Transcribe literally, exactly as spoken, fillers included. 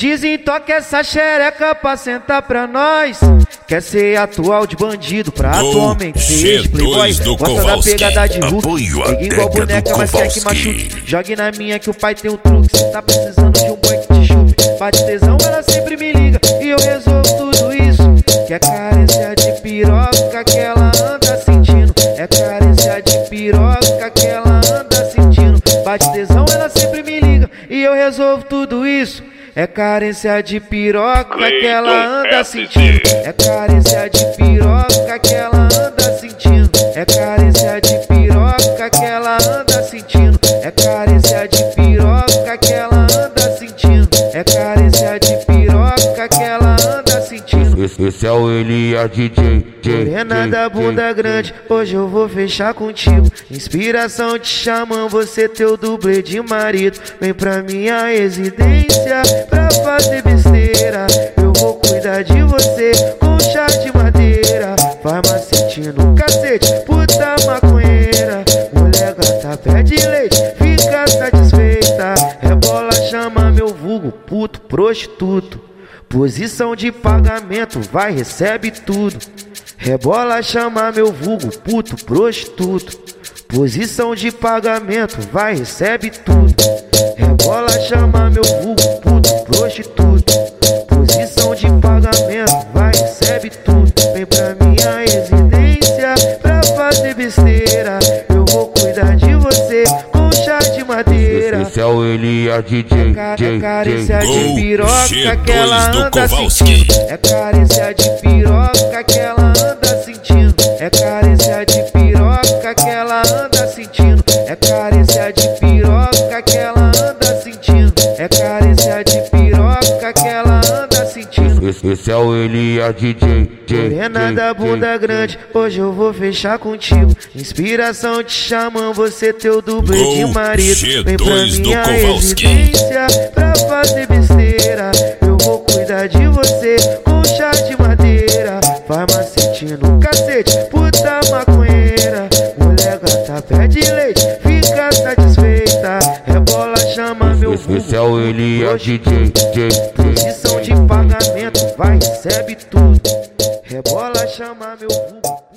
Desentoca essa xereca pra sentar pra nós. Quer ser atual de bandido pra atualmente ser playboy. Gosta da pegada de Hulk, liga igual boneca, mas quer que machuque. Jogue na minha que o pai tem um truque. Cê tá precisando de um boy que te chupe. Bate tesão, ela sempre me liga e eu resolvo tudo isso. Que é carência de piroca que ela anda sentindo. É carência de piroca que ela anda sentindo. Bate tesão, ela sempre me liga e eu resolvo tudo isso. É carência de piroca que ela anda sentindo. É carência de piroca que ela anda sentindo. É carência de piroca que ela anda sentindo. É carência de piroca que ela anda sentindo. É carência de piroca que ela anda sentindo. Esse, esse é o Elias D J. Morena da bunda grande, hoje eu vou fechar contigo. Inspiração te chamam, você teu dublê de marido. Vem pra minha residência pra fazer besteira. Eu vou cuidar de você com chá de madeira. Farmacete no cacete, puta maconheira. Mulher gata pede leite, fica satisfeita. Rebola, chama meu vulgo, puto prostituto. Posição de pagamento, vai, recebe tudo. Rebola, chama meu vulgo, puto prostituto. Posição de pagamento, vai, recebe tudo. Rebola, chama meu vulgo, puto prostituto. Posição de pagamento, vai, recebe tudo. Vem pra minha residência pra fazer besteira. Eu vou cuidar de você com chá de madeira. Esse é o Elias D J. É carência de piroca que ela anda sentindo. É carência de piroca que ela anda sentindo. É carência de piroca que ela anda sentindo. É carência de piroca que ela anda sentindo. É carência de piroca que ela anda sentindo. Esse, esse é o Elias D J. Morena da bunda grande, hoje eu vou fechar contigo. Inspiração te chamam, você teu dublê de marido. Vem pra minha residência pra fazer besteira. Eu vou cuidar de você com chá de madeira. Farmacete no cacete, puta maconheira. Mulher gata pede leite, fica satisfeita. Rebola, chama meu vulgo. Esse é o Elias D J. Posição de pagamento, vai, recebe tudo. Rebola, chama meu vulgo.